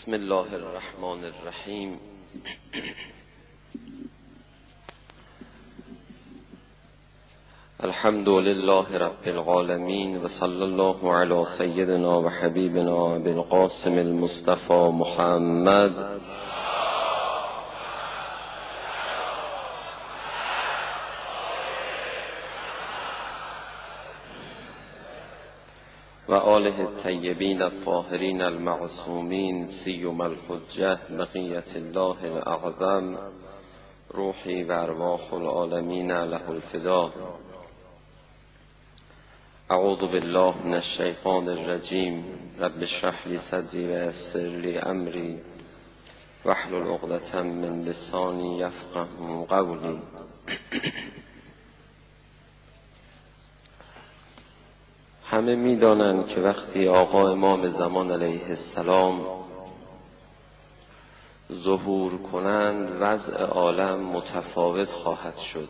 بسم الله الرحمن الرحیم. الحمد لله رب العالمین و صلی الله علی سیدنا و حبیبنا ابی القاسم المصطفى محمد و آله الطیبین الطاهرین المعصومین سیما الحجة بقیة الله الاعظم روحی و ارواح العالمین له الفدا. اعوذ بالله من الشیطان الرجیم. رب اشرح لی صدری و یسر لی امری واحلل عقدة من لسانی یفقهوا قولی. همه می‌دانند که وقتی آقا امام زمان علیه السلام ظهور کنند وضع عالم متفاوت خواهد شد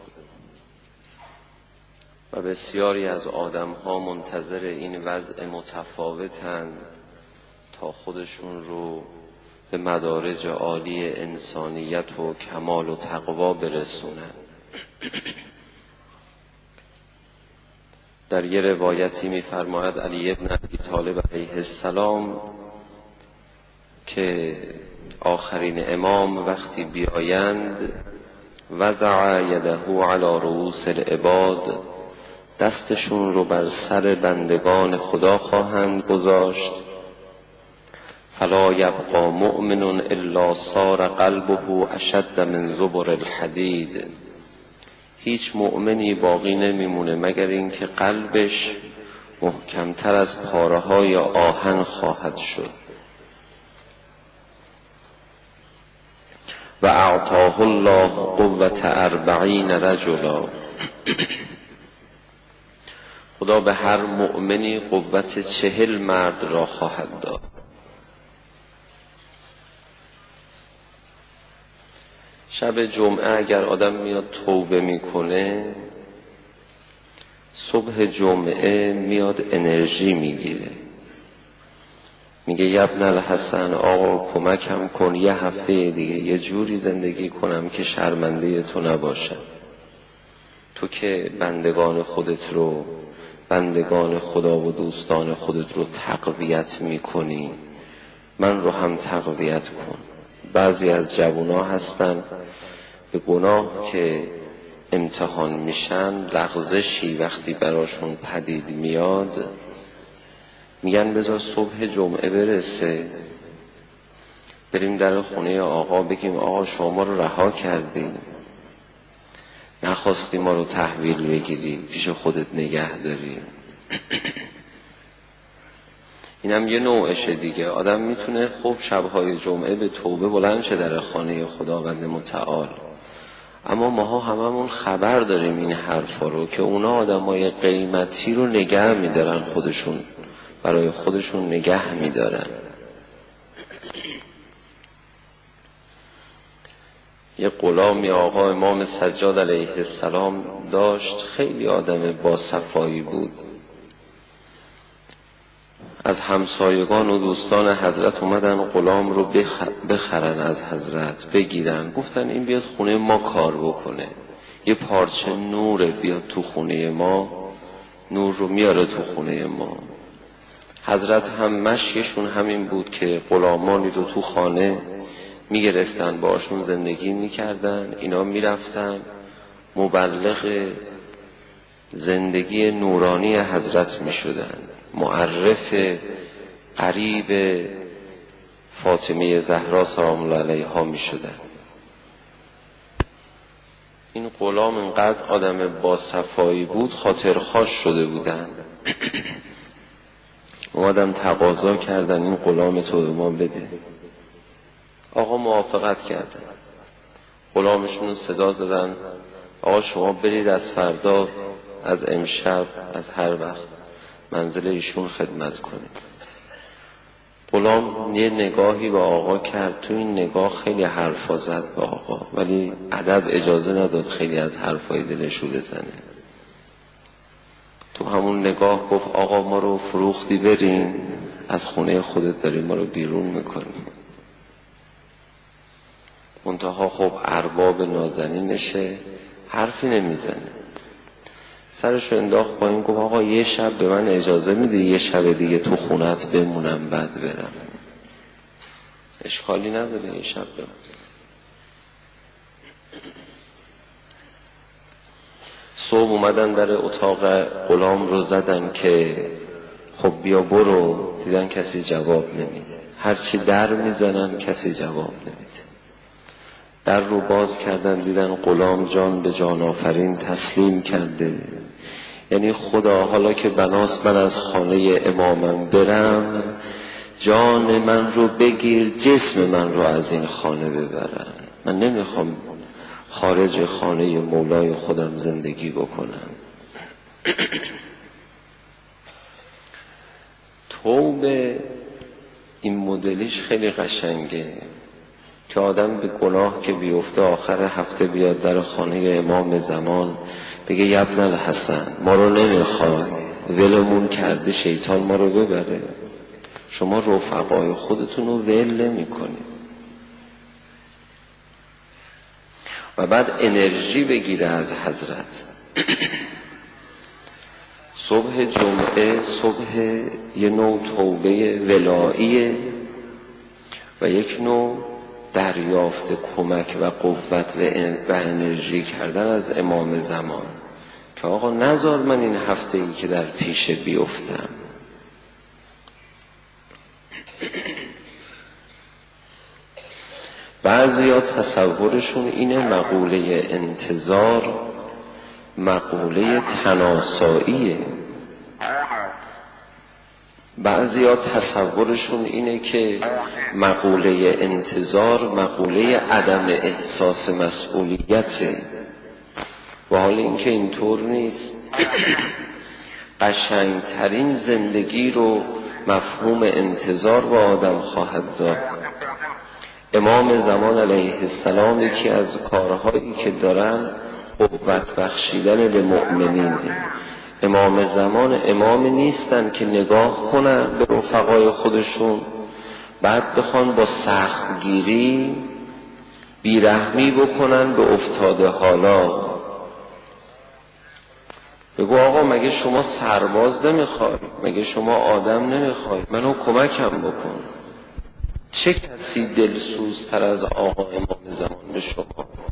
و بسیاری از آدم‌ها منتظر این وضع متفاوتند تا خودشون رو به مدارج عالی انسانیت و کمال و تقوا برسونند. در یه روایتی می‌فرماید علی ابن ابی طالب علیه السلام که آخرین امام وقتی بیایند وضع یده علی رؤوس العباد، دستشون رو بر سر بندگان خدا خواهند گذاشت. فلا یبقى مؤمن الا صار قلبه اشد من زبر الحدید. هیچ مؤمنی باقی نمیمونه مگر اینکه قلبش محکمتر از پاره‌های آهن خواهد شد. و اعطاه الله قوة 40 رجلا. خدا به هر مؤمنی قوت 40 مرد را خواهد داد. شب جمعه اگر آدم میاد توبه میکنه، صبح جمعه میاد انرژی میگیره، میگه یبن الحسن آقا کمکم کن یه هفته دیگه یه جوری زندگی کنم که شرمنده تو نباشم. تو که بندگان خدا و دوستان خودت رو تقویت میکنی، من رو هم تقویت کن. بعضی از جوونا هستن به گناه که امتحان میشن لغزشی وقتی براشون پدید میاد میگن بذار صبح جمعه برسه بریم در خونه آقا بگیم آقا شما ما رو رها کردی، نخواستی ما رو تحویل بگیری، پیش خودت نگه داری. اینم یه نوعشه دیگه. آدم میتونه خب شبهای جمعه به توبه بلند شه در خانه خداوند متعال، اما ماها هممون خبر داریم این حرفا رو که اونا آدمای قیمتی رو نگه میدارن، خودشون برای خودشون نگه میدارن. یه غلامی آقا امام سجاد علیه السلام داشت، خیلی آدم با صفایی بود. از همسایگان و دوستان حضرت اومدن غلام رو بخرن از حضرت، بگیرن. گفتن این بیاد خونه ما کار بکنه، یه پارچه نوره بیاد تو خونه ما، نور رو میاره تو خونه ما. حضرت هم مشیشون همین بود که غلامانی رو تو خانه میگرفتن باشون زندگی میکردن، اینا میرفتن مبلغ زندگی نورانی حضرت میشدن، معرف قریب فاطمه زهرا سلام الله علیها میشدن. این غلام اینقدر آدم با صفایی بود خاطرخواش شده بودن. اومدن تقاضا کردن این غلام تو به ما بده. آقا موافقت کردن. غلامشون صدا زدن آقا شما برید از فردا، از امشب، از هر وقت منزل ایشون خدمت کنید. غلام یه نگاهی به آقا کرد، تو این نگاه خیلی حرفا زد به آقا، ولی ادب اجازه نداد خیلی از حرفای دلشو بزنه. تو همون نگاه گفت آقا ما رو فروختی بریم، از خونه خودت داری ما رو بیرون میکنی. منتها خب ارباب نازنینشه حرفی نمیزنه. سرشو انداخت پایین، گفت آقا یه شب به من اجازه میدی یه شب دیگه تو خونت بمونم بعد برم؟ اشکالی نداره یه شب بمونم. صبح اومدن در اتاق غلام رو زدن که خب بیا برو، دیدن کسی جواب نمیده، هرچی در میزنن کسی جواب نمیده. در رو باز کردن دیدن غلام جان به جان آفرین تسلیم کرده، یعنی خدا حالا که بناست من از خانه امامم برم، جان من رو بگیر جسم من رو از این خانه ببرن، من نمیخوام خارج خانه مولای خودم زندگی بکنم. توبه این مدلیش خیلی قشنگه که آدم به گناه که بیفته آخر هفته بیاد در خانه امام زمان بگه یبن الحسن ما رو نمیخوای، ولمون کرده شیطان ما رو ببره. شما رفقای خودتون رو ول نمی کنید و بعد انرژی بگیره از حضرت. صبح جمعه صبح یه نوع توبه ولاییه و یک نوع دریافت کمک و قوت و انرژی کردن از امام زمان که آقا نذار من این هفته ای که در پیش بیفتم. بعضیا تصورشون اینه مقوله انتظار مقوله تناساییه، بعضیا تصورشون اینه که مقوله انتظار مقوله عدم احساس مسئولیته، و حال اینکه اینطور نیست. قشنگترین زندگی رو مفهوم انتظار با آدم خواهد داد. امام زمان علیه السلام یکی از کارهایی که دارن قوت بخشیدن به مؤمنین. امام زمان امام نیستن که نگاه کنن به رفقای خودشون بعد بخوان با سختگیری بیرحمی بکنن به افتاده حالا. بگو آقا مگه شما سرباز نمیخوای؟ مگه شما آدم نمیخوای؟ منو کمکم بکن. چه کسی دلسوزتر از آقا امام زمان به شما؟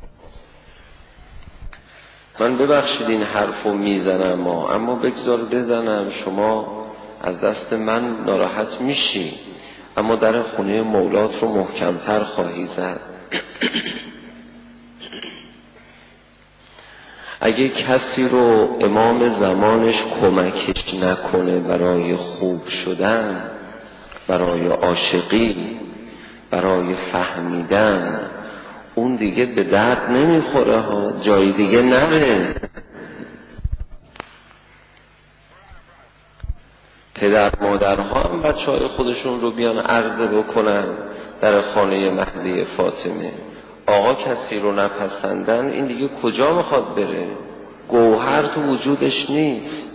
من ببخشید این حرفو میزنم اما بگذار بزنم، شما از دست من ناراحت میشی اما در خونه مولات رو محکمتر خواهی زد. اگه کسی رو امام زمانش کمکش نکنه برای خوب شدن، برای عاشقی، برای فهمیدن، اون دیگه به درد نمیخوره ها، جای دیگه نره. پدر مادرها هم بچه‌های خودشون رو بیان عرضه بکنن در خانه مهدی فاطمه. آقا کسی رو نپسندن این دیگه کجا میخواد بره؟ گوهر تو وجودش نیست.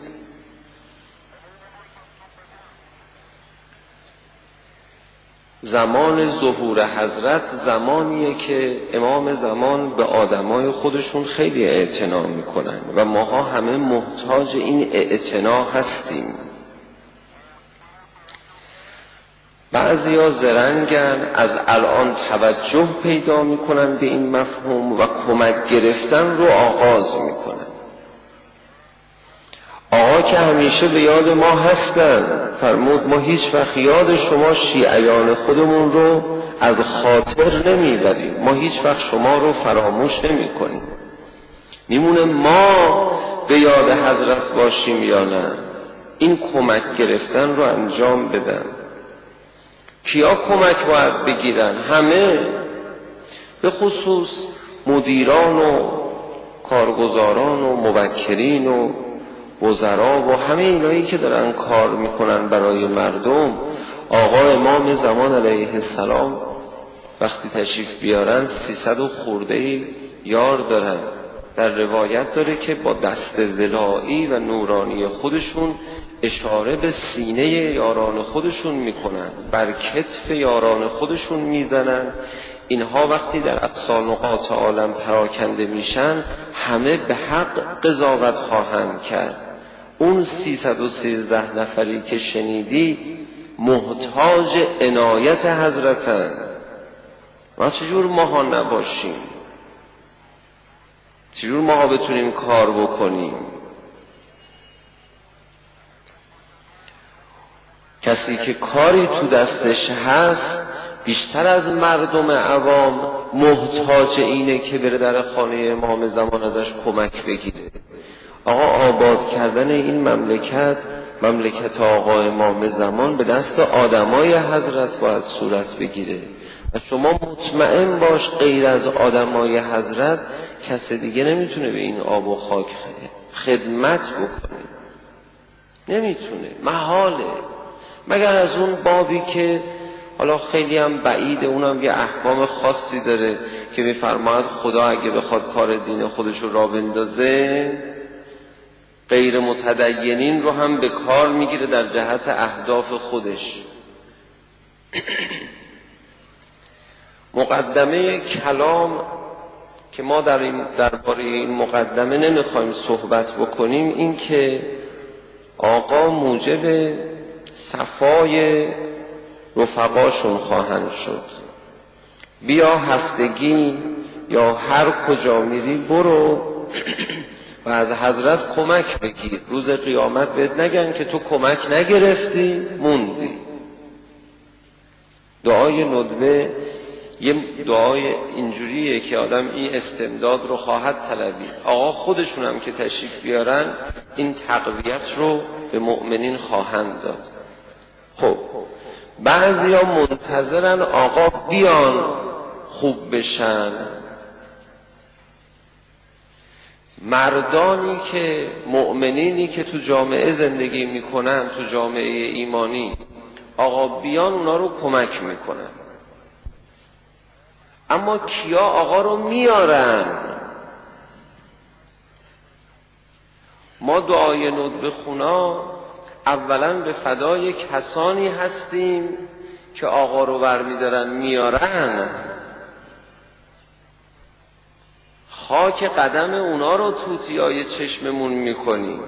زمان ظهور حضرت زمانیه که امام زمان به آدمای خودشون خیلی اعتنا میکنن و ماها همه محتاج این اعتنا هستیم. بعضیا زرنگن از الان توجه پیدا میکنن به این مفهوم و کمک گرفتن رو آغاز میکنن. آقا که همیشه به یاد ما هستن، فرمود ما هیچ وقت یاد شما شیعیان خودمون رو از خاطر نمیبریم، ما هیچ وقت شما رو فراموش نمی کنیم. میمونه ما به یاد حضرت باشیم یا نه. این کمک گرفتن رو انجام بدن. کیا کمک باید بگیرن؟ همه، به خصوص مدیران و کارگزاران و موکلین و وزرا و همه اینایی که دارن کار میکنن برای مردم. آقا امام زمان علیه السلام وقتی تشریف بیارن 300 و خورده یار دارن. در روایت داره که با دست ولایی و نورانی خودشون اشاره به سینه یاران خودشون میکنن، بر کتف یاران خودشون میزنن، اینها وقتی در اقصا نقاط عالم پراکنده میشن همه به حق قضاوت خواهند کرد. اون 313 نفری که شنیدی محتاج عنایت حضرتن. ما چجور ماها نباشیم؟ چجور ماها بتونیم کار بکنیم؟ کسی که کاری تو دستش هست بیشتر از مردم عوام محتاج اینه که بره در خانه امام زمان ازش کمک بگیره. آقا آباد کردن این مملکت آقا امام زمان به دست آدمای حضرت باید صورت بگیره و شما مطمئن باش غیر از آدمای حضرت کسی دیگه نمیتونه به این آب و خاک خدمت بکنه، نمیتونه، محاله، مگر از اون بابی که حالا خیلی هم بعیده، اونم یه احکام خاصی داره که میفرماید خدا اگه بخواد کار دین خودش رو راه بندازه غیر متدینین رو هم به کار میگیره در جهت اهداف خودش. مقدمه کلام که ما درباره این مقدمه نمیخوایم صحبت بکنیم این که آقا موجب صفای رفقاشون خواهند شد. بیا هفتگی یا هر کجا میری برو و از حضرت کمک بگیر. روز قیامت بهت نگن که تو کمک نگرفتی موندی. دعای ندبه یه دعای اینجوریه که آدم این استمداد رو خواهد طلبید. آقا خودشون هم که تشریف بیارن این تقویت رو به مؤمنین خواهند داد. خب بعضی ها منتظرن آقا بیان خوب بشن. مردانی که مؤمنینی که تو جامعه زندگی میکنن، تو جامعه ایمانی، آقا بیان اونا رو کمک میکنن. اما کیا آقا رو میارن؟ ما دعای ندبه خونا اولا به فدای کسانی هستیم که آقا رو برمیدارن میارن، خاک قدم اونا رو توتیای چشممون میکنیم.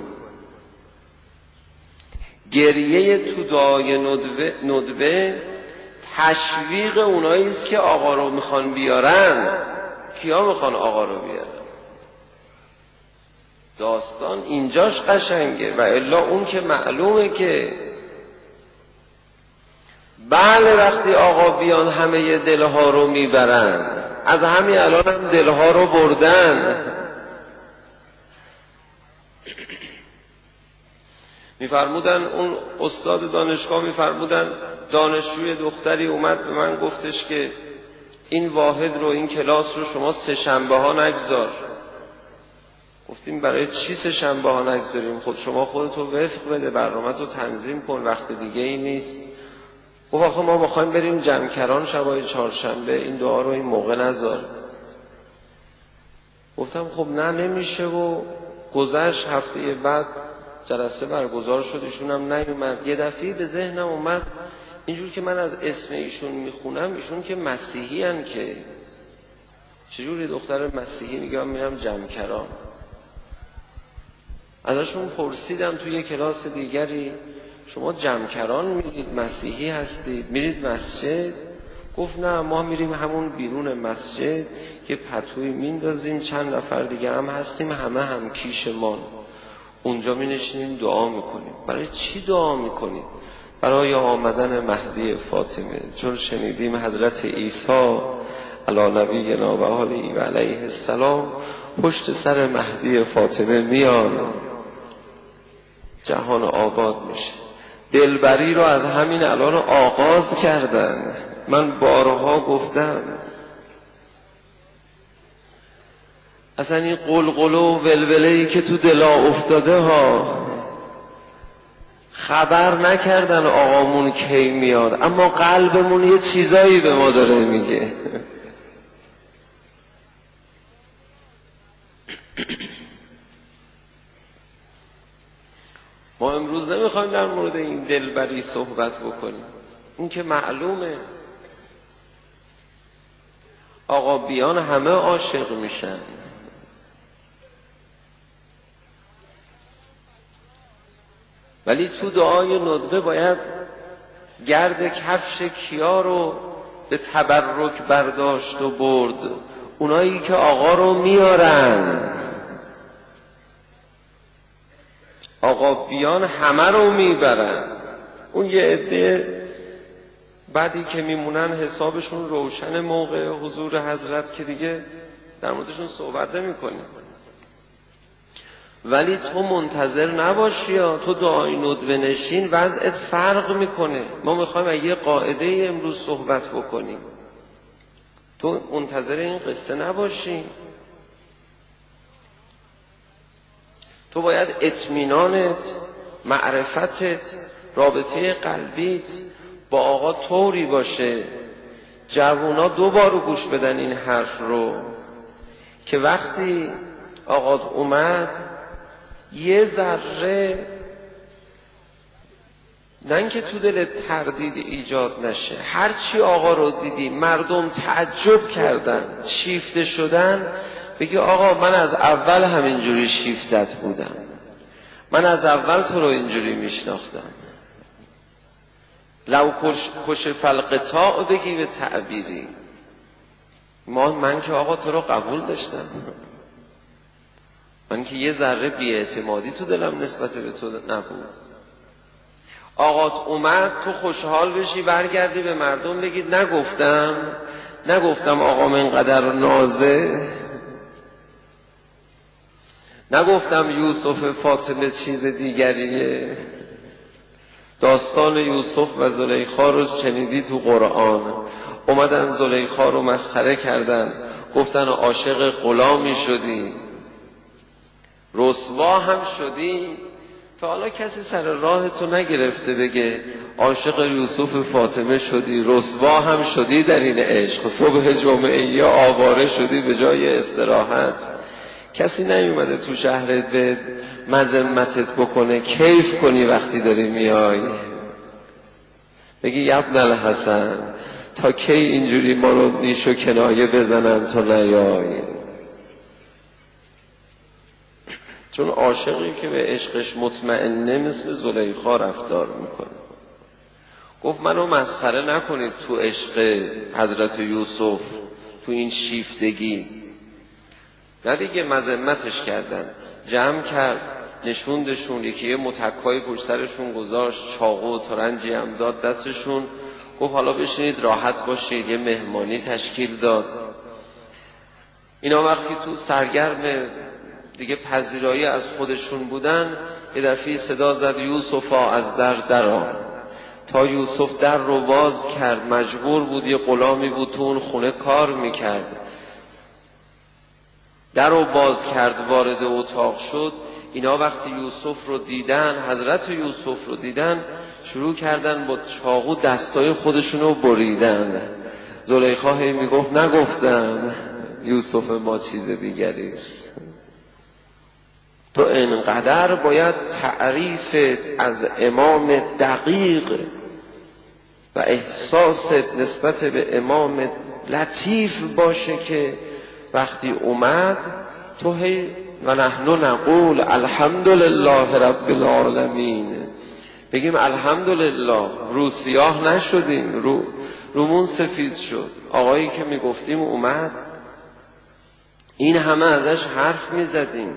گریه تو دعای ندبه تشویق اونایی است که آقا رو میخوان بیارن. کیا میخوان آقا رو بیارن؟ داستان اینجاش قشنگه و الا اون که معلومه که بله وقتی آقا بیان همه دلها رو میبرن. از همین الان هم دلها رو بردن. میفرمودن اون استاد دانشگاه میفرمودن دانشجوی دختری اومد به من گفتش که این واحد رو، این کلاس رو شما 3 شنبه ها نگذار. گفتیم برای چی 3 شنبه ها نگذاریم؟ خود شما خودتو وفق بده، برنامه‌تو تنظیم کن، وقت دیگه ای نیست. گفت آخه ما میخوایم بریم جمکران شبای 4شنبه، این دعا رو این موقع نذار. گفتم خب نه نمیشه. و گذشت هفته بعد جلسه برگزار شد، ایشون هم نیومد. یه دفعه به ذهنم اومد اینجور که من از اسم ایشون میخونم، ایشون که مسیحی هن که چجوری دختر مسیحی میگم میرم جمکران. ازشون پرسیدم توی کلاس دیگری شما جمکران میرید، مسیحی هستید، میرید مسجد؟ گفت نه ما میریم همون بیرون مسجد یه پتوی میندازیم، چند نفر دیگه هم هستیم، همه هم کیشمان، اونجا می نشینیم دعا میکنیم. برای چی دعا میکنیم؟ برای آمدن مهدی فاطمه. چون شنیدیم حضرت عیسی علی نبینا و آله و علیه السلام پشت سر مهدی فاطمه میان، جهان آباد میشه. دلبری رو از همین الان آغاز کردن. من بارها گفتم اصلا این قلقله و ولوله‌ای که تو دلا افتاده ها، خبر نکردن آقامون کی میاد، اما قلبمون یه چیزایی به ما داره میگه. ما امروز نمیخوایم در مورد این دلبری صحبت بکنیم، این که معلومه. آقا بیان همه عاشق میشن. ولی تو دعای ندبه باید گرد کفش کیا رو به تبرک برداشت و برد؟ اونایی که آقا رو میارن. آقا بیان همه رو میبرن. اون یه عده بعدی که میمونن حسابشون روشن موقع حضور حضرت که دیگه در موردشون صحبت نمی‌کنیم. ولی تو منتظر نباشی، تو دعای ندبه نشین، وضعت فرق میکنه. ما میخوایم یه قاعده امروز صحبت بکنیم. تو منتظر این قصه نباشی. تو باید اطمینانت، معرفتت، رابطه قلبیت با آقا طوری باشه. جوونا 2 بار گوش بدن این حرف رو که وقتی آقا اومد یه ذره نه اینکه تو دل تردید ایجاد نشه، هرچی آقا رو دیدی مردم تعجب کردن، شیفته شدن، بگی آقا من از اول همینجوری شیفتت بودم، من از اول تو رو اینجوری میشناختم. لو کشف الغطاء بگی به تعبیری. من که آقا تو رو قبول داشتم، من که یه ذره بی‌اعتمادی تو دلم نسبت به تو نبود. آقات اومد تو خوشحال بشی، برگردی به مردم بگید نگفتم آقا من اینقدر نازه، نگفتم یوسف فاطمه چیز دیگریه. داستان یوسف و زلیخا رو شنیدی تو قرآن. اومدن زلیخا رو مسخره کردن، گفتن عاشق غلامی شدی، رسوا هم شدی. تا حالا کسی سر راه تو نگرفته بگه عاشق یوسف فاطمه شدی، رسوا هم شدی در این عشق، صبح جمعه یا آواره شدی به جای استراحت. کسی نیومده تو شهرت به مذمتت بکنه، کیف کنی وقتی داری میای بگی ابن الحسن تا کی اینجوری ما رو نیش و کنایه بزنن تو نیای. چون عاشقی که به عشقش مطمئنه مثل زلیخا رفتار میکنه. گفت منو مسخره نکنید تو عشق حضرت یوسف، تو این شیفتگی. نه دیگه مذمتش کردن، جمع کرد، نشوندشون، یکی یه متکای پشت سرشون گذاشت، چاقو و ترنجی هم داد دستشون، گفت حالا بشینید راحت باشید. یه مهمانی تشکیل داد. اینا وقتی تو سرگرم دیگه پذیرایی از خودشون بودن، یه دفعه صدا زد یوسفا از درآ. تا یوسف در رو باز کرد، مجبور بود، یه غلامی بود تو اون خونه کار میکرد، در رو باز کرد، وارد اتاق شد. اینا وقتی یوسف رو دیدن، حضرت یوسف رو دیدن، شروع کردن با چاقو دستای خودشونو بریدن. زلیخا هی میگفت نگفتم یوسف ما چیز دیگریست. تو انقدر باید تعریفت از امام دقیق و احساست نسبت به امام لطیف باشه که وقتی اومد تو هی و نحن نقول الحمدلله رب العالمین، بگیم الحمدلله، رو سیاه نشدیم، رومون سفید شد. آقایی که میگفتیم اومد، این همه ازش حرف میزدیم.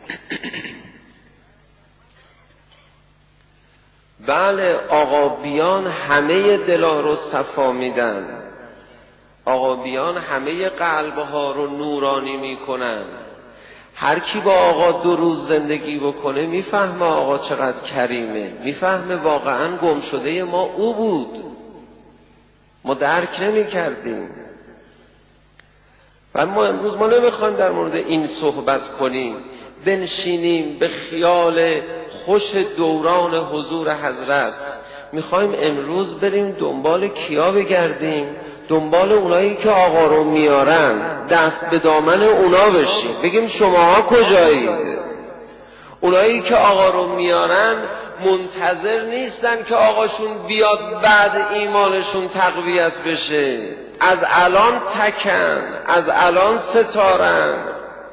بله آقا بیان همه دلا رو صفا میدن، آقا بیان همه قلبها رو نورانی میکنن. هر کی با آقا 2 روز زندگی بکنه میفهمه آقا چقدر کریمه، میفهمه واقعا گم شده ما او بود، ما درک نمی کردیم. و ما امروز ما نمیخوایم در مورد این صحبت کنیم، بنشینیم به خیال خوش دوران حضور حضرت. میخوایم امروز بریم دنبال کیا بگردیم؟ دنبال اونایی که آقا رو میارن، دست به دامن اونا بشیم، بگیم شماها کجایید؟ اونایی که آقا رو میارن منتظر نیستن که آقاشون بیاد بعد ایمانشون تقویت بشه. از الان تکن، از الان ستارن.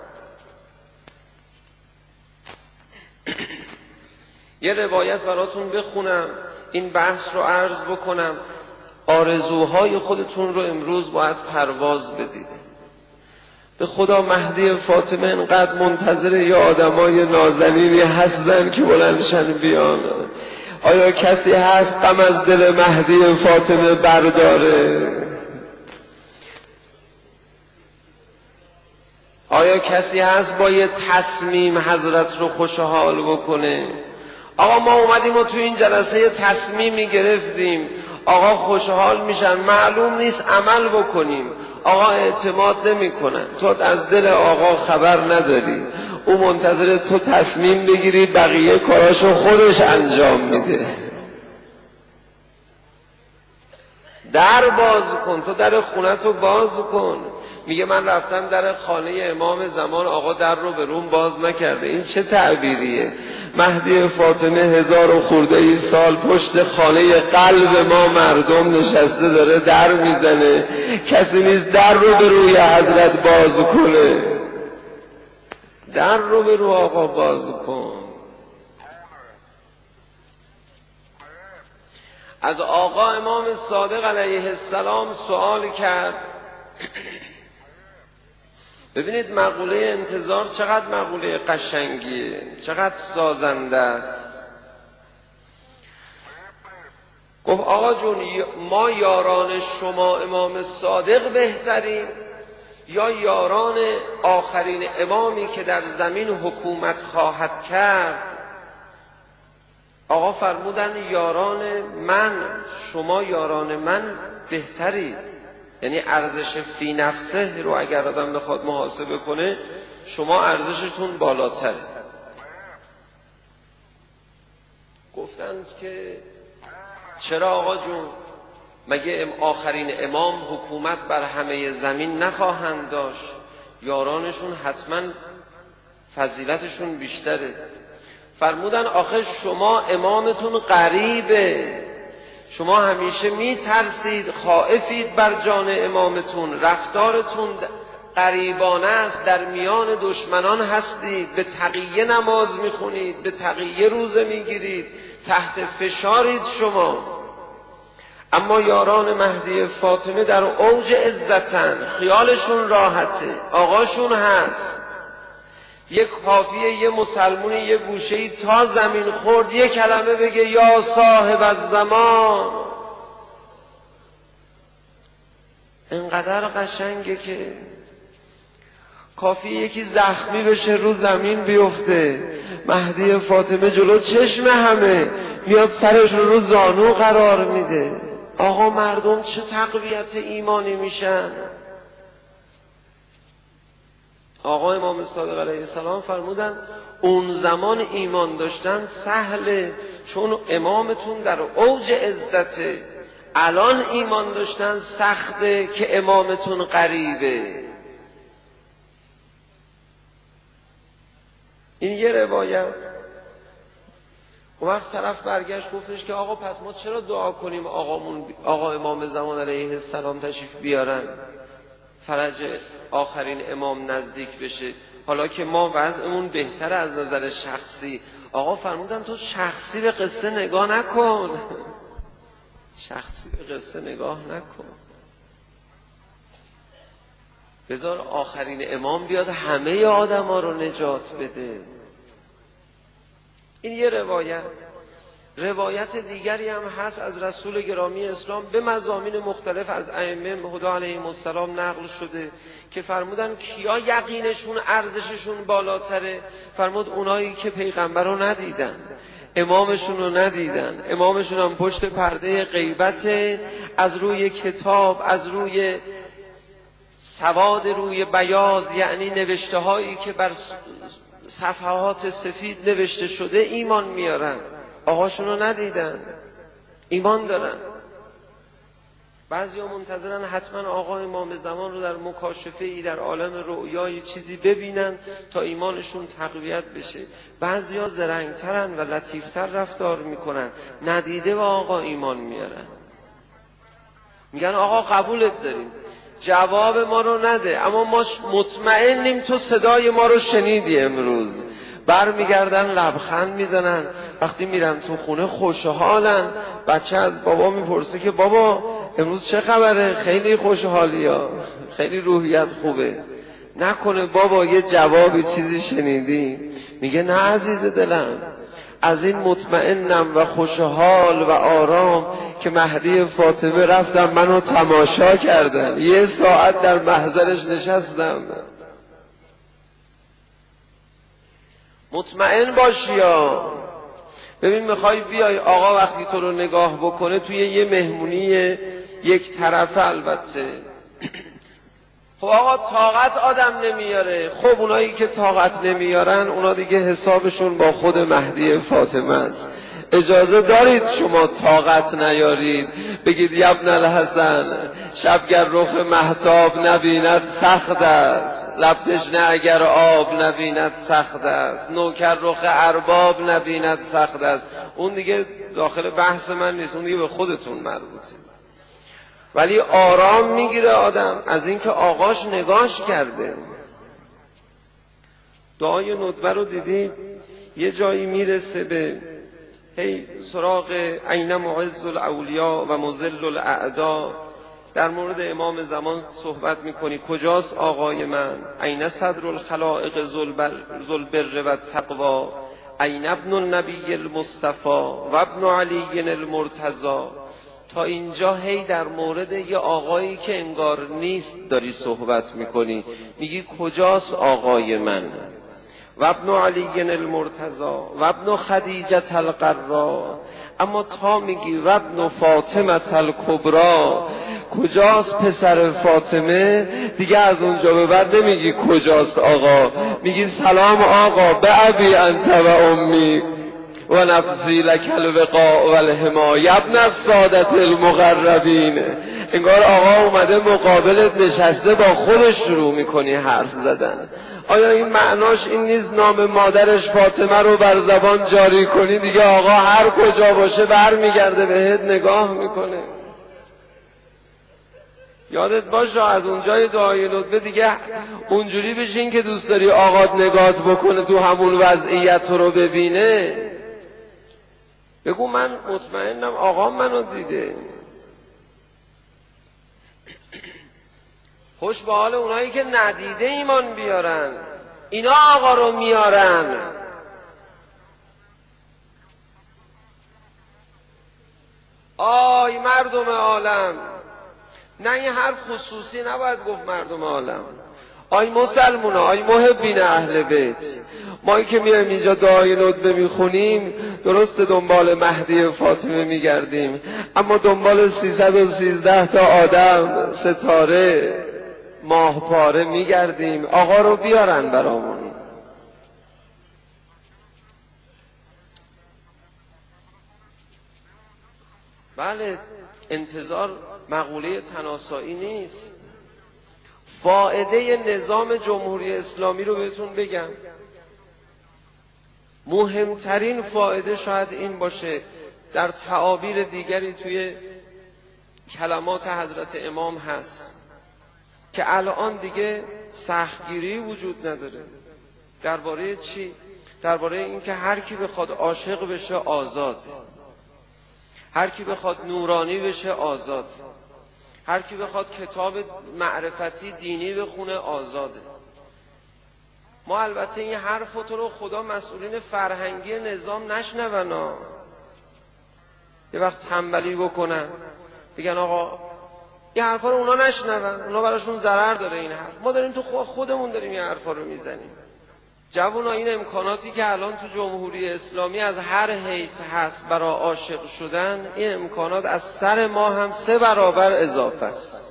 یه روایت براتون بخونم، این بحث رو عرض بکنم. آرزوهای خودتون رو امروز باید پرواز بدید. به خدا مهدی فاطمه انقدر منتظر یه آدمای نازنینی هستن که بلندشن بیان. آیا کسی هست غم از دل مهدی فاطمه برداره؟ آیا کسی هست با یه تصمیم حضرت رو خوشحال بکنه؟ آقا ما اومدیم و تو این جلسه یه تصمیمی گرفتیم، آقا خوشحال میشن، معلوم نیست عمل بکنیم، آقا اعتماد نمی کنن. تو از دل آقا خبر نداری، او منتظر تو تصمیم بگیری، بقیه کاراشو خودش انجام میده. در باز کن، تو در خونتو باز کن. میگه من رفتم در خانه امام زمان، آقا در رو به روم باز نکرده. این چه تعبیریه؟ مهدی فاطمه 1000 و خورده ای سال پشت خانه قلب ما مردم نشسته، داره در میزنه، کسی نیست در رو به روی حضرت باز کنه. در رو به رو آقا باز کن. از آقا امام صادق علیه السلام سوال کرد. ببینید مقوله انتظار چقدر مقوله قشنگیه، چقدر سازنده است. گفت آقا جون، ما یاران شما امام صادق بهترین یا یاران آخرین امامی که در زمین حکومت خواهد کرد؟ آقا فرمودن یاران من، شما یاران من بهترید. یعنی ارزش فی نفسه رو اگر آدم بخواد محاسبه کنه، شما ارزشتون بالاتره. گفتند که چرا آقا جون؟ مگه آخرین امام حکومت بر همه زمین نخواهند داشت؟ یارانشون حتما فضیلتشون بیشتره. فرمودن آخه شما امامتون غریبه، شما همیشه میترسید، خائفید بر جان امامتون، رفتارتون غریبانه است، در میان دشمنان هستید، به تقیه نماز میخونید، به تقیه روزه میگیرید، تحت فشارید شما. اما یاران مهدی فاطمه در اوج عزتن، خیالشون راحته، آقاشون هست. یک کافیه یه مسلمون یه گوشه‌ای تا زمین خورد یه کلمه بگه یا صاحب الزمان، انقدر قشنگه که کافیه یکی زخمی بشه رو زمین بیفته، مهدی فاطمه جلو چشم همه میاد سرش رو زانو قرار میده. آقا مردم چه تقویت ایمانی میشن. آقا امام صادق علیه السلام فرمودن اون زمان ایمان داشتن سهله، چون امامتون در اوج عزته. الان ایمان داشتن سخته که امامتون غریبه. این یه روایت. اون وقت طرف برگشت گفتش که آقا پس ما چرا دعا کنیم آقا امام زمان علیه السلام تشریف بیارن، فرج آخرین امام نزدیک بشه، حالا که ما وضعمون بهتره از نظر شخصی. آقا فرمودن تو شخصی به قصه نگاه نکن، شخصی به قصه نگاه نکن، بذار آخرین امام بیاد همه آدم ها رو نجات بده. این یه روایت. روایت دیگری هم هست از رسول گرامی اسلام به مضامین مختلف از ائمه هدا علیهم السلام نقل شده که فرمودن کیا یقینشون ارزششون بالاتره؟ فرمود اونایی که پیغمبر رو ندیدن، امامشون رو ندیدن، امامشون هم پشت پرده غیبت، از روی کتاب، از روی سواد روی بیاض، یعنی نوشته هایی که بر صفحات سفید نوشته شده ایمان میارن. آقاشون رو ندیدن، ایمان دارن. بعضی ها منتظرن حتما آقا امام زمان رو در مکاشفه ای در عالم رؤیای چیزی ببینن تا ایمانشون تقویت بشه. بعضی ها زرنگترن و لطیفتر رفتار میکنن، ندیده و آقا ایمان میارن. میگن آقا قبولت داریم، جواب ما رو نده، اما ما مطمئنیم تو صدای ما رو شنیدی امروز. برمیگردن لبخند میزنن، وقتی میرن تو خونه خوشحالن. بچه از بابا میپرسه که بابا امروز چه خبره؟ خیلی خوشحالی ها، خیلی روحیت خوبه. نکنه بابا یه جوابی چیزی شنیدی؟ میگه نه عزیز دلم، از این مطمئنم و خوشحال و آرام که مهدی فاطمه رفتم منو تماشا کردن، 1 ساعت در محضرش نشستم. مطمئن باشی یا ببین میخوای بیای آقا وقتی تو رو نگاه بکنه توی یه مهمونی یک طرفه، البته خب آقا طاقت آدم نمیاره. خب اونایی که طاقت نمیارن اونا دیگه حسابشون با خود مهدی فاطمه است. اجازه دارید شما طاقت نیارید بگید یبن الحسن شبگر رخ مهتاب نبیند سخت است، لب تشنه اگر آب نبیند سخت است، نوکر رخ ارباب نبیند سخت است. اون دیگه داخل بحث من نیست، اون دیگه به خودتون مربوطه. ولی آرام میگیره آدم از اینکه آقاش نگاش کرده. دعای ندبه رو دیدید یه جایی میرسه به هی سراغ عین معز الاولیا و مذل الاعدا. در مورد امام زمان صحبت میکنی، کجاست آقای من؟ عین صدر الخلائق ذو البر و التقوا، عین ابن النبی المصطفى و ابن علی المرتضی. تا اینجا هی در مورد یه آقایی که انگار نیست داری صحبت میکنی، میگی کجاست آقای من؟ و ابن علی المرتضی و ابن خدیجه القرا. اما تا میگی و ابن فاطمه الکبری، کجاست پسر فاطمه، دیگه از اونجا به بعد نمیگی کجاست آقا، میگی سلام آقا به ابی انت و امی و نفسی لک الوقاء و الحما ابن السادة المقربین. انگار آقا اومده مقابلت نشسته، با خودش شروع میکنی حرف زدن. آیا این معناش این نیست نام مادرش فاطمه رو بر زبان جاری کنی دیگه آقا هر کجا باشه برمیگرده بهت نگاه میکنه؟ یادت باشه از اونجای دعای ندبه دیگه اونجوری بشین که دوست داری آقات نگات بکنه تو همون وضعیت رو ببینه. بگو من مطمئنم آقا منو دیده. خوش به حال اونایی که ندیده ایمان بیارن، اینا آقا رو میارن. آی مردم عالم، نه این حرف خصوصی نباید گفت مردم عالم. آی مسلمونا، آی محبین اهل بیت، ما که میایم اینجا دعای ندبه میخونیم درست دنبال مهدی فاطمه میگردیم، اما دنبال 313 تا آدم، ستاره، ماهپاره میگردیم. آقا رو بیارن برامون. بله انتظار مقوله تناسایی نیست. فائده نظام جمهوری اسلامی رو بهتون بگم، مهمترین فائده شاید این باشه، در تعابیر دیگری توی کلمات حضرت امام هست که الان دیگه سختگیری وجود نداره. درباره چی؟ درباره اینکه هر کی بخواد عاشق بشه آزاد، هر کی بخواد نورانی بشه آزاد، هر کی بخواد کتاب معرفتی دینی بخونه آزاده. ما البته این حرف تو رو خدا مسئولین فرهنگی نظام نشنون، یه وقت تنبلی بکنن بگن آقا این حرفا رو اونا نشنون، اونا براشون ضرر داره این حرف. ما داریم تو خودمون داریم این حرفا رو میزنیم. جوونا این امکاناتی که الان تو جمهوری اسلامی از هر حیث هست برای عاشق شدن، این امکانات از سر ما هم 3 برابر اضافه است.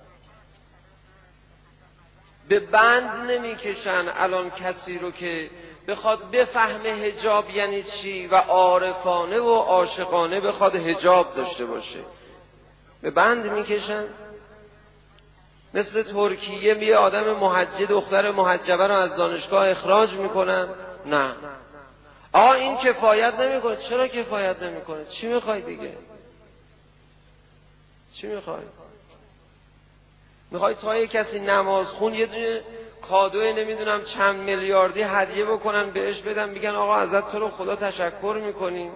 به بند نمیکشن الان کسی رو که بخواد بفهمه حجاب یعنی چی و عارفانه و عاشقانه بخواد حجاب داشته باشه. به بند میکشن. مثل ترکیه یه آدم محجب، دختر محجبه رو از دانشگاه اخراج میکنن. نه آقا این کفایت نمیکنه. چرا کفایت نمیکنه؟ چی میخوای دیگه؟ چی میخوای؟ میخوای تا یه کسی نماز خون یه دونه کادوی نمیدونم چند میلیاردی هدیه بکنن بهش بدن، میگن آقا ازت تو رو خدا تشکر میکنیم؟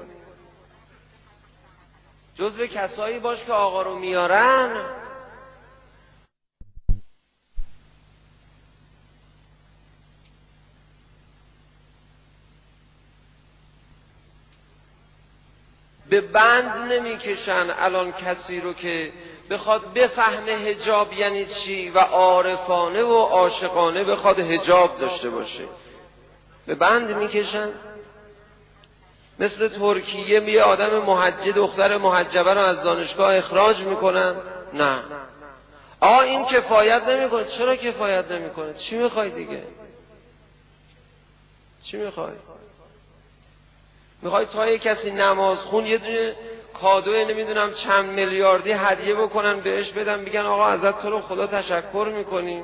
جزو کسایی باش که آقا رو میارن. به بند نمیکشن الان کسی رو که بخواد بفهمه حجاب یعنی چی و عارفانه و عاشقانه بخواد حجاب داشته باشه. به بند میکشن. مثل ترکیه یه آدم محجب دختر محجبه رو از دانشگاه اخراج میکنن. نه این کفایت نمیکنه. چرا کفایت نمیکنه؟ چی میخوای دیگه؟ چی میخوای؟ میخوای تا یه کسی نماز خون یه دونه کادوی نمیدونم چند میلیاردی هدیه بکنن بهش بدن، میگن آقا ازت تو رو خدا تشکر میکنیم؟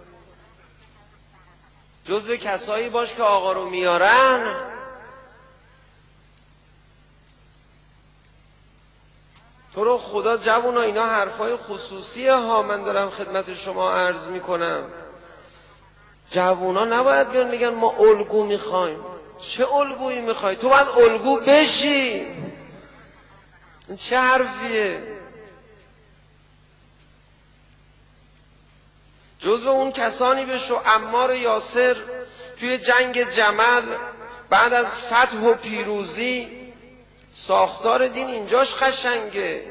جزو کسایی باش که آقا رو میارن. تو رو خدا جوونا اینا حرفای خصوصیه ها، من دارم خدمت شما عرض میکنم. جوونا نباید بیان میگن ما الگو میخوایم. چه الگویی میخوای؟ تو باید الگو بشی. چه حرفیه؟ جزو اون کسانی بشو. عمار یاسر توی جنگ جمل بعد از فتح و پیروزی، ساختار دین اینجاش قشنگه.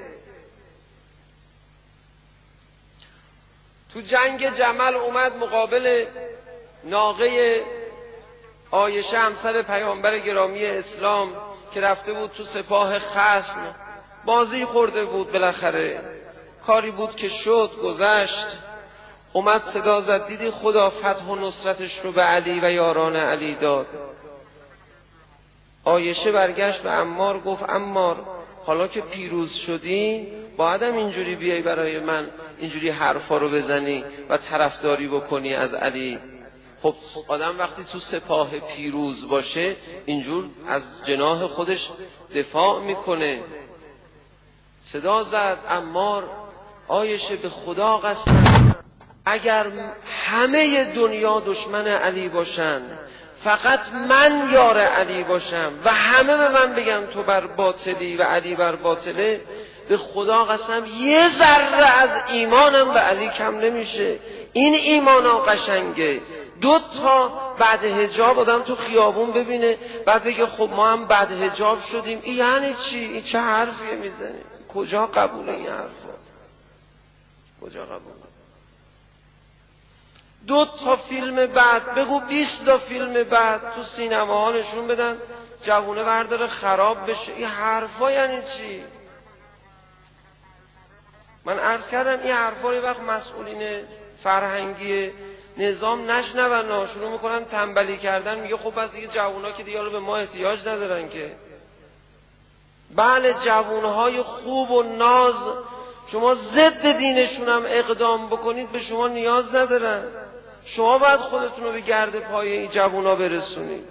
تو جنگ جمل اومد مقابل ناقه عایشه همسر پیامبر گرامی اسلام که رفته بود تو سپاه خصم، بازی خورده بود، بالاخره کاری بود که شد، گذشت. اومد صدا زد، دیدی خدا فتح و نصرتش رو به علی و یاران علی داد. عایشه برگشت به عمار گفت عمار حالا که پیروز شدی باید اینجوری بیای برای من اینجوری حرفا رو بزنی و طرفداری بکنی از علی. خب آدم وقتی تو سپاه پیروز باشه اینجور از جناح خودش دفاع میکنه. صدا زد عمار عایشه به خدا قسم اگر همه دنیا دشمن علی باشن فقط من یار علی باشم و همه به من بگن تو بر باطلی و علی بر باطله، به خدا قسم یه ذره از ایمانم به علی کم نمیشه. این ایمانا قشنگه. 2 تا بعد حجاب آدم تو خیابون ببینه بعد بگه خب ما هم بعد حجاب شدیم. این یعنی چی؟ این چه حرفیه میزنی؟ کجا قبوله این حرفا؟ کجا قبوله؟ 2 تا فیلم بعد بگو 20 تا فیلم بعد تو سینما ها نشون بدن جوونه برداره خراب بشه. این حرفا یعنی چی؟ من عرض کردم این حرفا رو وقت مسئولین فرهنگی نظام نشنون، شروع میکنن تنبلی کردن، میگه خب پس دیگه جوونا که دیگه به ما احتیاج ندارن که. بله جوونهای خوب و ناز شما ضد دینشون هم اقدام بکنید به شما نیاز ندارن. شما باید خودتون رو به گرد پای این جوونا برسونید.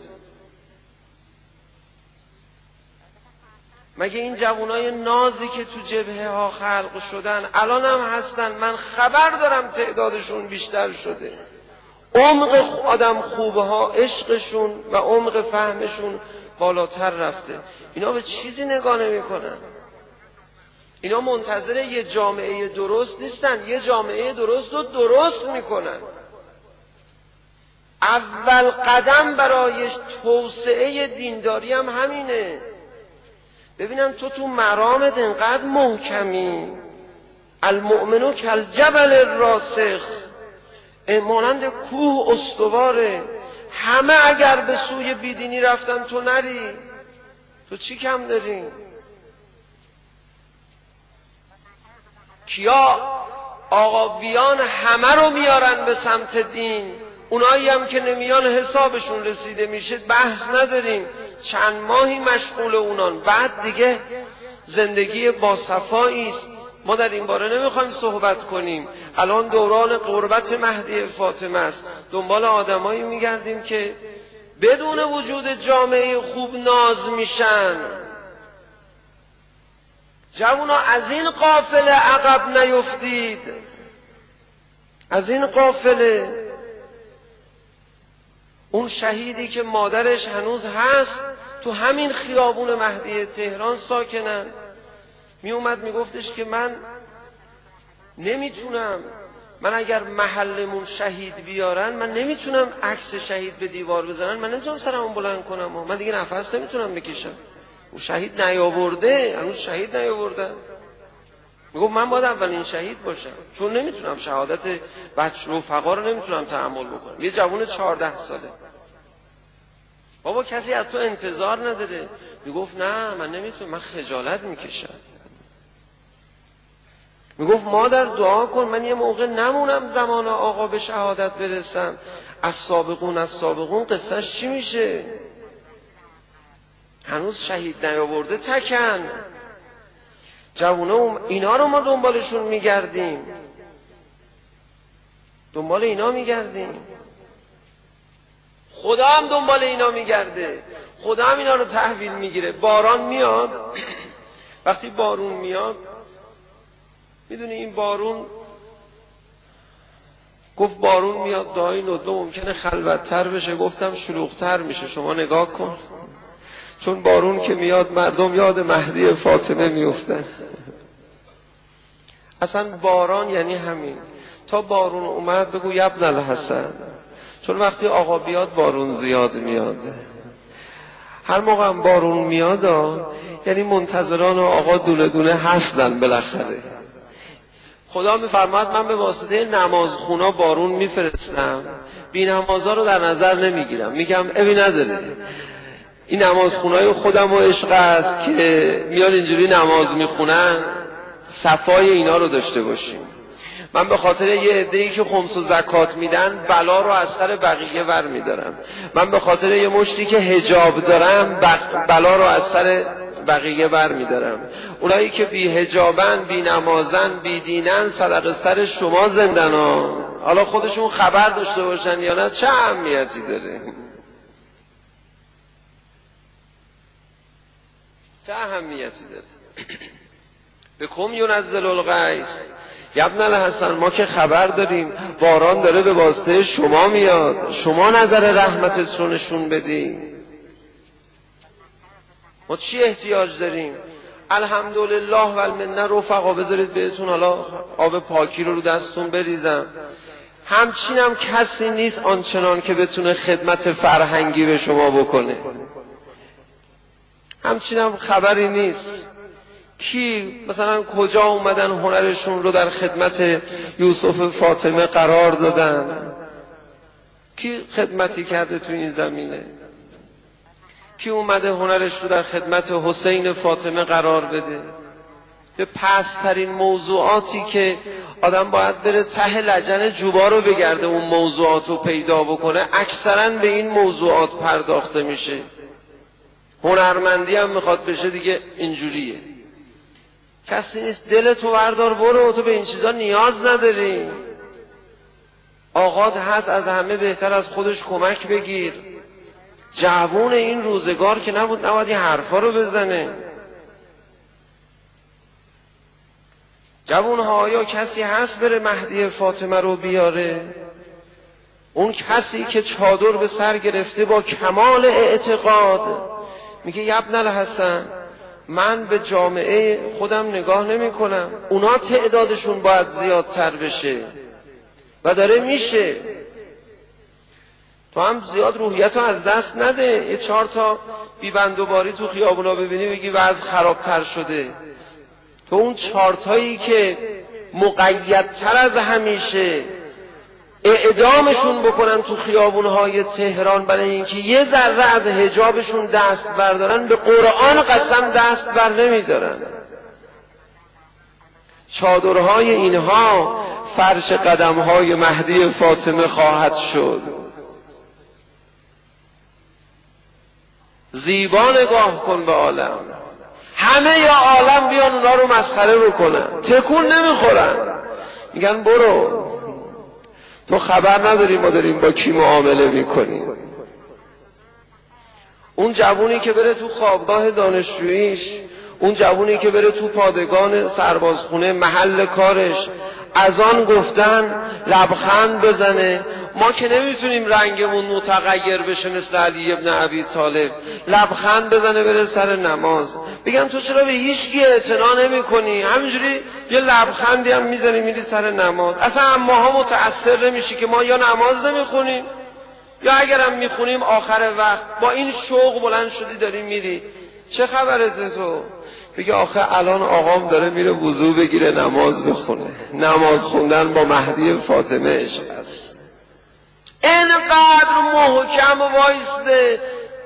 مگه این جوانای نازی که تو جبهه ها خلق شدن الان هم هستن؟ من خبر دارم تعدادشون بیشتر شده. عمق آدم خوبه ها عشقشون و عمق فهمشون بالاتر رفته. اینا به چیزی نگاه نمی کنن. اینا منتظر یه جامعه درست نیستن، یه جامعه درست رو درست میکنن. اول قدم برای توسعه دینداری هم همینه. ببینم تو مرامت انقدر محکمی، المؤمنو کالجبل الراسخ، مانند کوه استواره. همه اگر به سوی بیدینی رفتن تو نری، تو چی کم داری؟ کیا آقابیان همه رو میارن به سمت دین، اونایی هم که نمیان حسابشون رسیده میشه بحث نداریم، چند ماهی مشغول اونان، بعد دیگه زندگی باصفایی است. ما در این باره نمیخوایم صحبت کنیم. الان دوران قربت مهدی فاطمه است، دنبال آدمایی میگردیم که بدون وجود جامعه خوب ناز میشن. جوونا از این قافله عقب نیفتید، از این قافله. اون شهیدی که مادرش هنوز هست تو همین خیابون مهدی تهران ساکنن، می اومد می گفتش که من نمیتونم، من اگر محلمون شهید بیارن من نمیتونم عکس شهید به دیوار بزنن، من نمیتونم سرمو بلند کنم، من دیگه نفس نمیتونم بکشم. اون شهید نیاورده، هنوز شهید نیاوردن. میگم من باید اولین شهید باشم، چون نمیتونم شهادت بچه رفقا رو نمیتونم تحمل بکنم. یه جوان 14 ساله، بابا کسی از تو انتظار نداره. میگفت نه من نمیتونم، من خجالت میکشم. میگفت مادر دعا کن من یه موقع نمونم زمان آقا به شهادت برسم. از سابقون قصهش چی میشه؟ هنوز شهید نیاورده تکن. جوونا اینا رو ما دنبالشون میگردیم، دنبال اینا میگردیم. خدا هم دنبال اینا میگرده، خدا هم اینا رو تحویل میگیره. باران میاد، وقتی بارون میاد، میدونی این بارون، گفت بارون میاد دعای ندبه ممکنه خلوت‌تر بشه. گفتم شلوغ‌تر میشه، شما نگاه کن. چون بارون که میاد مردم یاد مهدی فاطمه میفتن. اصلا باران یعنی همین. تا بارون اومد بگو ابن الحسن، چون وقتی آقا بیاد بارون زیاد میاد. هر موقع هم بارون میاد یعنی منتظران آقا دونه دونه هستن بالاخره. خدا میفرماد من به واسطه نمازخونا بارون میفرستم، بی نمازا رو در نظر نمیگیرم، میگم ابی نداره، این نمازخونای خودم و عشق است که میاد اینجوری نماز میخونن، صفای اینا رو داشته باشیم. من به خاطر یه عده‌ای که خمس و زکات میدن بلا رو از سر بقیه ور میدارم. من به خاطر یه مشتی که حجاب دارم بلا رو از سر بقیه ور میدارم. اونایی که بی حجابن، بی نمازن، بی دینن، صدق سر شما زندن ها. حالا خودشون خبر داشته باشن یا نه چه اهمیتی داره؟ چه اهمیتی داره؟ به کم ینزل الغیث ابن الحسن، ما که خبر داریم باران داره به واسطه شما میاد، شما نظر رحمتت رو نشون بدین. ما چی احتیاج داریم؟ الحمدلله و المنه. رفقا بذارید بهتون حالا آب پاکی رو دستون بریزم. همچینم کسی نیست آنچنان که بتونه خدمت فرهنگی به شما بکنه، همچینم خبری نیست. کی مثلا کجا اومدن هنرشون رو در خدمت یوسف فاطمه قرار دادن؟ کی خدمتی کرده تو این زمینه؟ کی اومده هنرش رو در خدمت حسین فاطمه قرار بده؟ به پست‌ترین موضوعاتی که آدم باید بره ته لجن جوبا رو بگرده اون موضوعات رو پیدا بکنه، اکثرا به این موضوعات پرداخته میشه. هنرمندی هم میخواد بشه دیگه اینجوریه. کسی نیست دلتو بردار برو، تو به این چیزا نیاز نداری. آقات هست، از همه بهتر از خودش کمک بگیر. جوون این روزگار که نباید این حرفا رو بزنه. جوونها آیا کسی هست بره مهدی فاطمه رو بیاره؟ اون کسی که چادر به سر گرفته با کمال اعتقاد میگه ابن الحسن من به جامعه خودم نگاه نمی کنم، اونا تعدادشون باید زیادتر بشه و داره میشه. تو هم زیاد روحیتو از دست نده. یه 4 تا بیبندوباری تو خیابونا ببینی بگی وضع خرابتر شده. تو اون 4 تایی که مقیدتر از همیشه اعدامشون بکنن تو خیابونهای تهران برای اینکه یه ذره از حجابشون دست بردارن، به قرآن قسم دست بر نمیدارن. چادرهای اینها فرش قدمهای مهدی فاطمه خواهد شد. زیبا نگاه کن به عالم. همه یا عالم بیان اونا رو مسخره بکنن، تکون نمیخورن، میگن برو، تو خبر نداری ما داریم با کی معامله میکنیم. اون جوونی که بره تو خوابگاه دانشجوییش اون جوونی که بره تو پادگان سربازخونه محل کارش اذان گفتن لبخند بزنه، ما که نمیتونیم رنگمون متغیر بشه مثل علی ابن ابی طالب، لبخند بزنه بره سر نماز. بگم تو چرا به هیچکی اعتنا نمی‌کنی؟ همینجوری یه لبخندی هم میزنی میری سر نماز. اصلا ماها متأثر نمیشی که ما یا نماز نمیخونیم یا اگرم میخونیم آخر وقت با این شوق بلند شدی داری میری. چه خبرته تو؟ بگه آخه الان آقام داره میره وضو بگیره نماز بخونه. نماز خوندن با مهدی فاطمه عشق است. اینقدر محکم وایسته.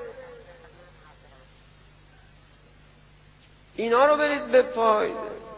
اینا رو برید بپایید.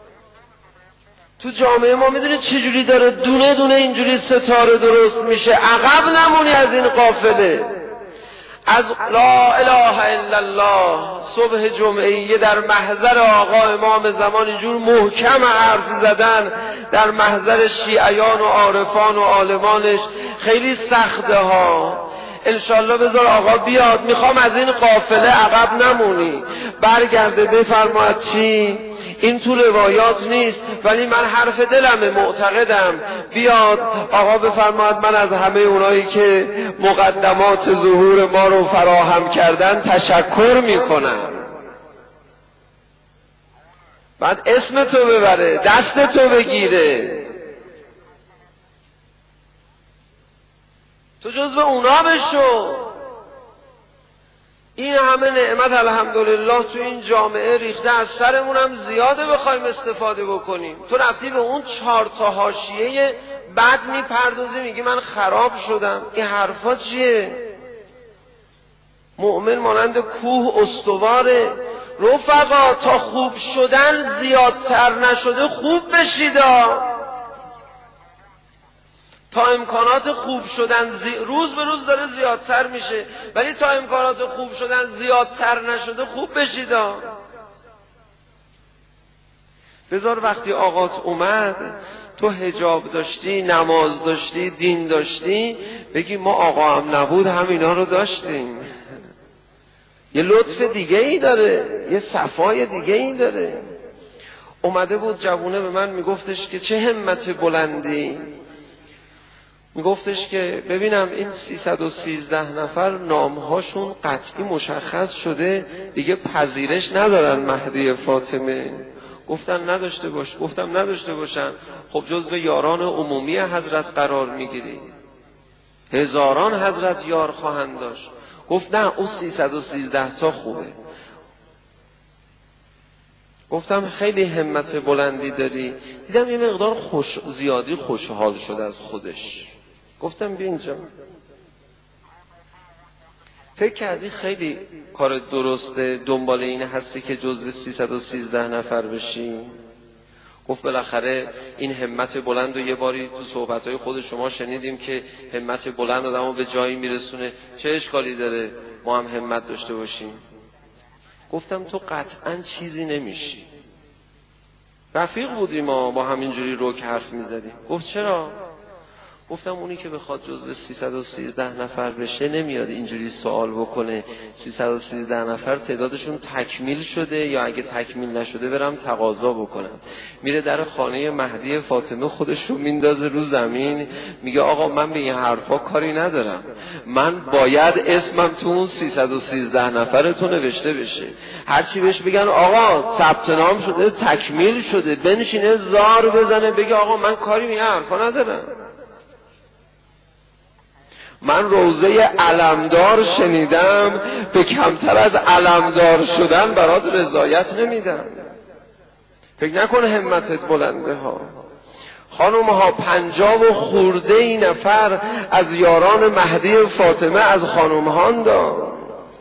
تو جامعه ما میدونید چجوری داره دونه دونه اینجوری ستاره درست میشه. عقب نمونی از این قافله. از لا اله الا الله صبح جمعه در محضر آقا امام زمان اینجور محکم حرف زدن در محضر شیعیان و عارفان و عالمانش خیلی سخته ها. انشالله بذار آقا بیاد، میخوام از این قافله عقب نمونی. برگرده بفرماید چی؟ این تو روایات نیست ولی من حرف دلمه، معتقدم. بیاد آقا بفرماید من از همه اونایی که مقدمات ظهور ما رو فراهم کردن تشکر میکنم. بعد اسم تو ببره، دست تو بگیره، تو جزو اونا بشو. این همه نعمت الحمدلله تو این جامعه ریخته، از سرمونم زیاده بخوایم استفاده بکنیم. تو رفتی به اون 4 تا حاشیه بعد میپردازی میگی من خراب شدم. این حرفا چیه؟ مؤمن مانند کوه استواره. رفقا تا خوب شدن زیادتر نشده خوب بشیدا. تا امکانات خوب شدن روز به روز داره زیادتر میشه، ولی تا امکانات خوب شدن زیادتر نشده خوب بشیدا. بذار وقتی آقات اومد تو حجاب داشتی، نماز داشتی، دین داشتی، بگی ما آقا هم نبود همینا رو داشتیم. یه لطف دیگه ای داره، یه صفای دیگه ای داره. اومده بود جوونه به من میگفتش که چه همت بلندی. میگفتش که ببینم این 313 نفر نامهاشون قطعی مشخص شده دیگه پذیرش ندارن مهدی فاطمه. گفتن نداشته باش. گفتم نداشته باشن، خب جزو یاران عمومی حضرت قرار میگیری، هزاران حضرت یار خواهند داشت. گفت نه اون 313 تا خوبه. گفتم خیلی همت بلندی داری. دیدم یه مقدار زیادی خوشحال شد از خودش. گفتم بیا اینجا. فکر کردی خیلی کار درسته دنبال این هستی که جزو 313 نفر بشی؟ گفت بالاخره این همت بلند و یه باری تو صحبتهای خود شما شنیدیم که همت بلند آدمو به جایی میرسونه، چه اشکالی داره ما هم همت داشته باشیم؟ گفتم تو قطعا چیزی نمیشی. رفیق بودیم ما با همینجوری روک حرف میزدیم. گفت چرا؟ گفتم اونی که بخواد جزو 313 نفر بشه نمیاد اینجوری سوال بکنه 313 نفر تعدادشون تکمیل شده یا اگه تکمیل نشده برم تقاضا بکنم. میره در خانه مهدی فاطمه خودش رو میندازه رو زمین، میگه آقا من به این حرفا کاری ندارم، من باید اسمم تو اون 313 نفرتون نوشته بشه. هرچی بهش بگن آقا ثبت نام شده تکمیل شده، بنشینه زار بزنه بگه آقا من کاری به این حرفا ندارم. من روزه علمدار شنیدم، به کمتر از علمدار شدن برات رضایت نمیدم. فکر نکن همتت بلنده ها. خانم ها 50 خورده نفر از یاران مهدی فاطمه از خانم هان داد.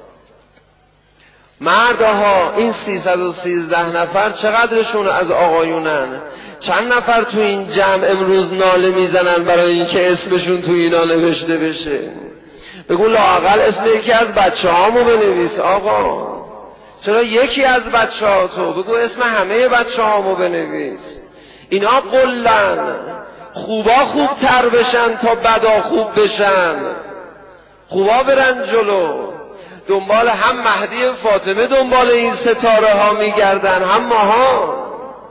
مردها این 313 نفر چقدرشون از آقایونن؟ چند نفر تو این جمع امروز ناله میزنن برای اینکه اسمشون تو اینا نوشته بشه؟ بگو لااقل اسم یکی از بچه هامو بنویس آقا. چرا یکی از بچه ها تو؟ بگو اسم همه بچه هامو بنویس. اینا قلن خوبا خوب تر بشن تا بدا خوب بشن. خوبا برن جلو. دنبال هم مهدی فاطمه دنبال این ستاره ها میگردن، هم ماها.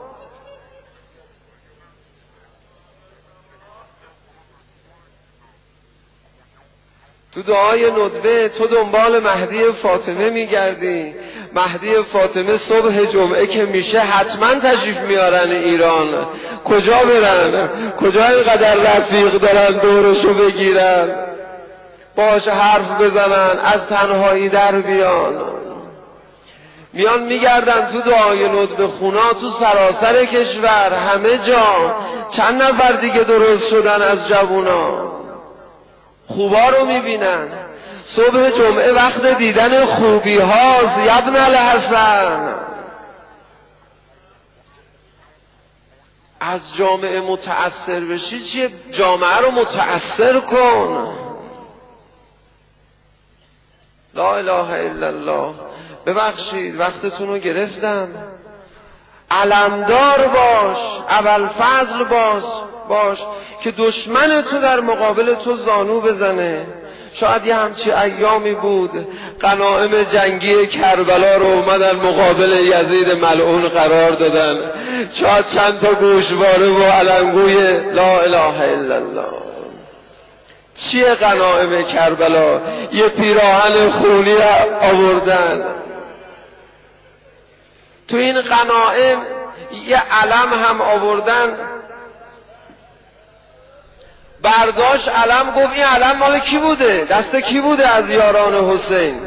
تو دعای ندبه تو دنبال مهدی فاطمه میگردی. مهدی فاطمه صبح جمعه که میشه حتما تشریف میارن ایران. کجا برن؟ کجا اینقدر رفیق دارن دورشو بگیرن، باش حرف بزنن، از تنهایی در بیان؟ میان میگردن تو دعای ندبه خونا تو سراسر کشور، همه جا. چند نفر دیگه درست شدن از جوونا، خوبا رو میبینن. صبح جمعه وقت دیدن خوبی هاست یبن الحسن. از جامعه متأثر بشی چیه؟ جامعه رو متأثر کن. لا اله الا الله. ببخشید وقتتون رو گرفتم. علمدار باش، ابوالفضل باش که دشمن تو در مقابل تو زانو بزنه. شاید یه همچی ایامی بود غنایم جنگی کربلا رو اومدن مقابل یزید ملعون قرار دادن، شاید چند تا گوشواره و علنگوی لا اله الا الله. چیه غنایم کربلا؟ یه پیراهن خونی آوردن. تو این غنایم یه علم هم آوردن، برداشت علم، گفت این علم مال کی بوده؟ دست کی بوده از یاران حسین؟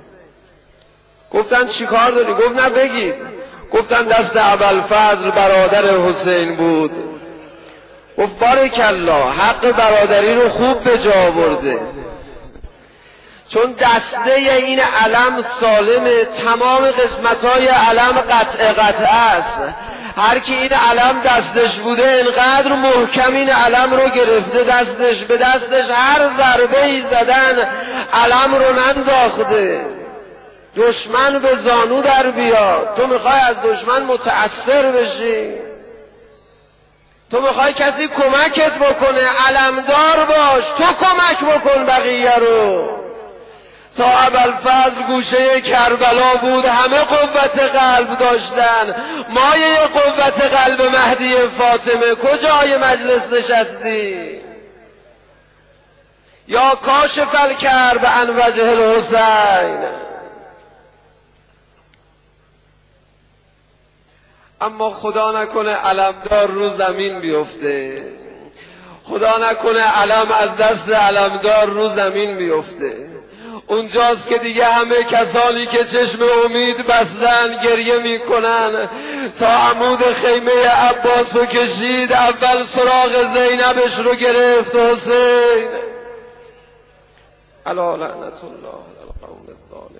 گفتن چی کار داری؟ گفت نه بگید. گفتن دست ابوالفضل برادر حسین بود. گفت بارک الله، حق برادری رو خوب به جا آورده. چون دسته این علم سالمه، تمام قسمت‌های علم قطعه است. هر کی این علم دستش بوده اینقدر محکم این علم رو گرفته دستش، به دستش هر ضربه ای زدن علم رو ننداخته. دشمن به زانو در بیاد. تو میخوای از دشمن متأثر بشی؟ تو میخوای کسی کمکت بکنه؟ علمدار باش، تو کمک بکن بقیه رو. تا ابوالفضل گوشه کربلا بود همه قوت قلب داشتن. مایه قوت قلب مهدی فاطمه کجای مجلس نشستی؟ یا کاشف الکرب عن وجه الحسین. اما خدا نکنه علمدار رو زمین بیفته، خدا نکنه علم از دست علمدار رو زمین بیفته. اونجاست که دیگه همه کسانی که چشم امید بستن گریه میکنن. تا عمود خیمه عباس رو کشید، اول سراغ زینبش رو گرفت حسین. الا لعنت الله علی القوم الظالمین.